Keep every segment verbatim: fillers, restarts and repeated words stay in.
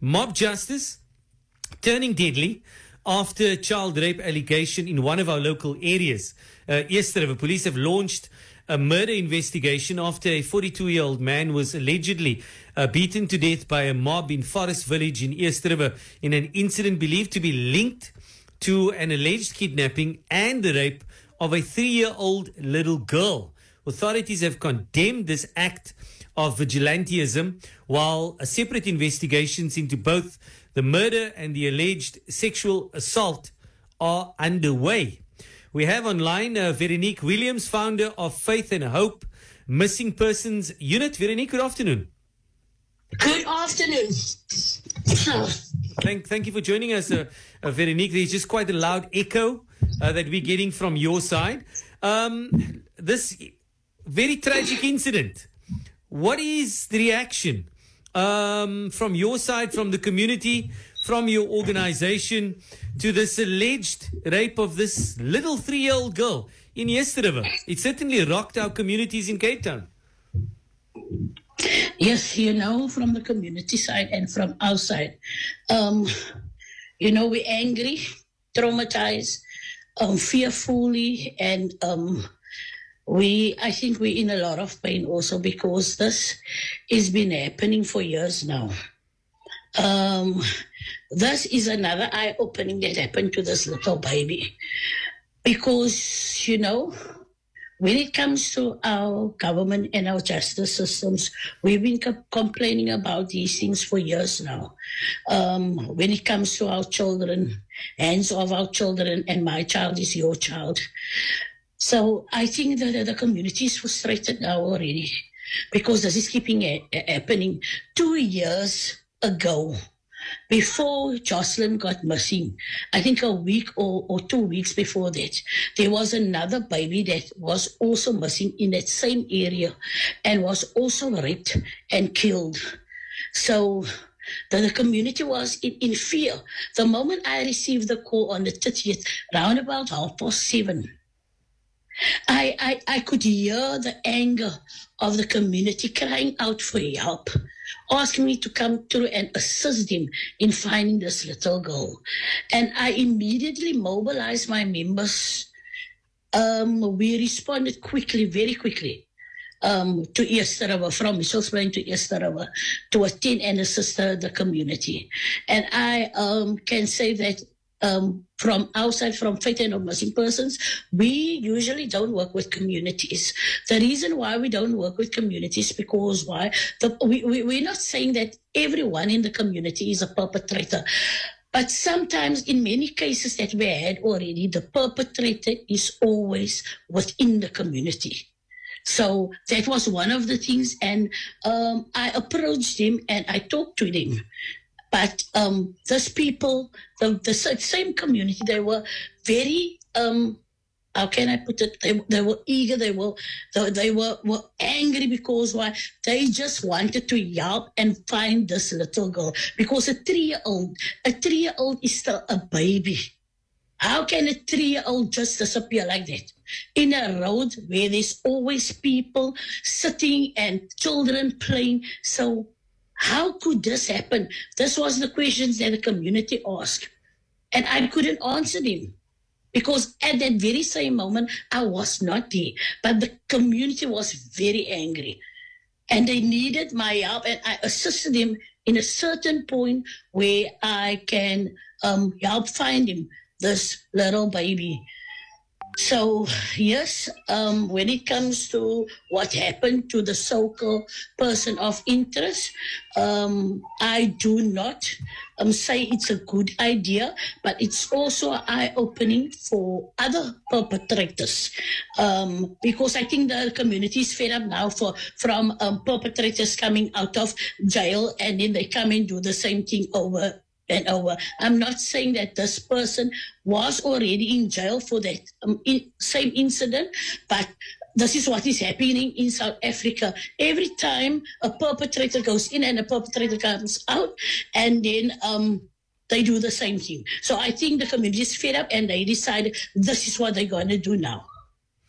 Mob justice turning deadly after child rape allegation in one of our local areas. Uh, East River police have launched a murder investigation after a forty-two-year-old man was allegedly uh, beaten to death by a mob in Forest Village in East River in an incident believed to be linked to an alleged kidnapping and the rape of a three-year-old little girl. Authorities have condemned this act of vigilantism, while a separate investigations into both the murder and the alleged sexual assault are underway. We have online uh, Veronique Williams, founder of Faith and Hope Missing Persons Unit. Veronique, good afternoon. Good afternoon. Thank, thank you for joining us, uh, uh, Veronique. There's just quite a loud echo uh, that we're getting from your side. Um, this very tragic incident. What is the reaction um, from your side, from the community, from your organization to this alleged rape of this little three-year-old girl in East River? It certainly rocked our communities in Cape Town. Yes, you know, from the community side and from our side. Um, you know, we're angry, traumatized, um, fearfully, and um, we, I think we're in a lot of pain also because this has been happening for years now. Um, this is another eye-opening that happened to this little baby. Because, you know, when it comes to our government and our justice systems, we've been co- complaining about these things for years now. Um, when it comes to our children, hands of our children, and my child is your child. So I think that the community is frustrated now already because this is keeping a- a- happening. Two years ago, before Jocelyn got missing, I think a week or, or two weeks before that, there was another baby that was also missing in that same area and was also raped and killed. So the, the community was in, in fear. The moment I received the call on the thirtieth, round about half past seven, I, I, I could hear the anger of the community crying out for help, asking me to come through and assist them in finding this little girl. And I immediately mobilized my members. Um, we responded quickly, very quickly, um, to East River, from Mitchell's Plain to East River, to attend and assist the community. And I um, can say that Um, from outside, from Faith and Hope Missing Persons, we usually don't work with communities. The reason why we don't work with communities is because why? The, we, we, we're not saying that everyone in the community is a perpetrator. But sometimes, in many cases that we had already, the perpetrator is always within the community. So that was one of the things. And um, I approached him and I talked to them. But um, those people, the, the same community, they were very, um, how can I put it? They, they were eager. They were, they, they were, were angry because why? They just wanted to help and find this little girl. Because a three-year-old, a three-year-old is still a baby. How can a three-year-old just disappear like that? In a road where there's always people sitting and children playing. So how could this happen? This was the questions that the community asked. And I couldn't answer them. Because at that very same moment, I was not there. But the community was very angry. And they needed my help. And I assisted them in a certain point where I can um, help find him, this little baby. So, yes, um, when it comes to what happened to the so-called person of interest, um, I do not um, say it's a good idea, but it's also eye-opening for other perpetrators. Um, because I think the community is fed up now for, from um, perpetrators coming out of jail and then they come and do the same thing over and over. I'm not saying that this person was already in jail for that um, in, same incident, but this is what is happening in South Africa. Every time a perpetrator goes in and a perpetrator comes out, and then um, they do the same thing. So I think the community is fed up and they decided this is what they're going to do now.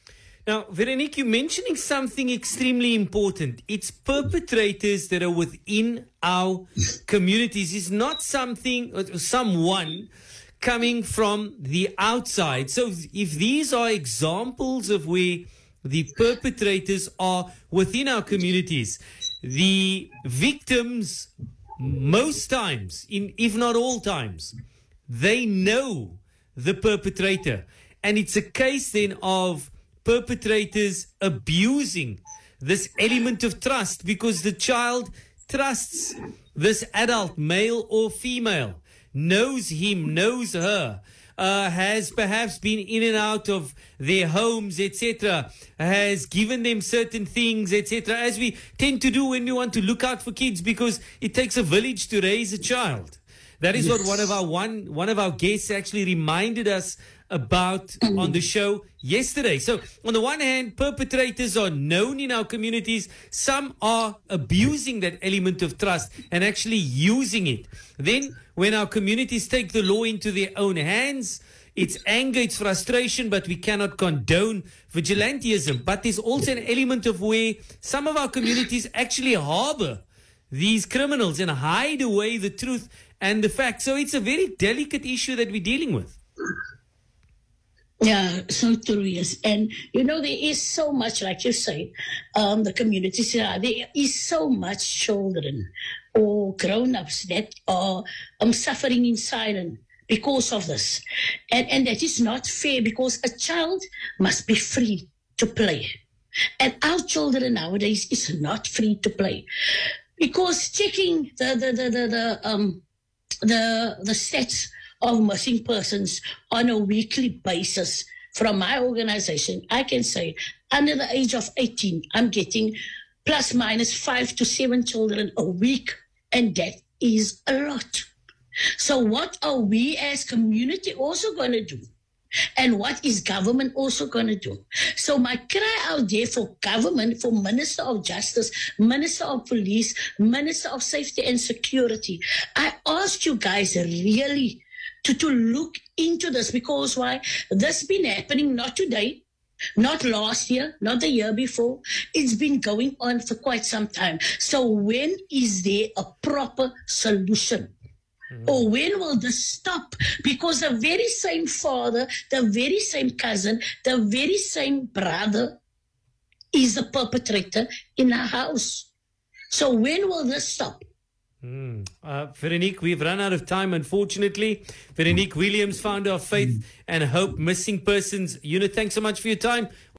Now, Veronique, you're mentioning something extremely important. It's perpetrators that are within our communities. It's not something, or someone coming from the outside. So if these are examples of where the perpetrators are within our communities, the victims, most times, in, if not all times, they know the perpetrator. And it's a case then of perpetrators abusing this element of trust, because the child trusts this adult, male or female, knows him, knows her, uh, has perhaps been in and out of their homes, et cetera, has given them certain things, et cetera, as we tend to do when we want to look out for kids, because it takes a village to raise a child. That is yes. what one of our one one of our guests actually reminded us about on the show yesterday. So on the one hand, perpetrators are known in our communities. Some are abusing that element of trust and actually using it. Then when our communities take the law into their own hands, it's anger, it's frustration, but we cannot condone vigilantism. But there's also an element of where some of our communities actually harbor these criminals and hide away the truth and the facts. So it's a very delicate issue that we're dealing with. Yeah, so true, yes. And, you know, there is so much, like you say, um, the communities, uh, there is so much children or grown-ups that are um, suffering in silence because of this. And, and that is not fair, because a child must be free to play. And our children nowadays is not free to play. Because checking the, the, the, the, the, um, the, the stats of missing persons on a weekly basis from my organization, I can say under the age of eighteen, I'm getting plus minus five to seven children a week, and that is a lot. So what are we as community also going to do? And what is government also going to do? So my cry out there for government, for Minister of Justice, Minister of Police, Minister of Safety and Security, I ask you guys really to, to look into this, because why? This been happening not today, not last year, not the year before. It's been going on for quite some time. So when is there a proper solution? Mm-hmm. Or when will this stop? Because the very same father, the very same cousin, the very same brother is the perpetrator in our house. So when will this stop? Mm. Uh, Veronique, we've run out of time, unfortunately. Veronique Williams, founder of Faith and Hope Missing Persons Unit. Thanks so much for your time.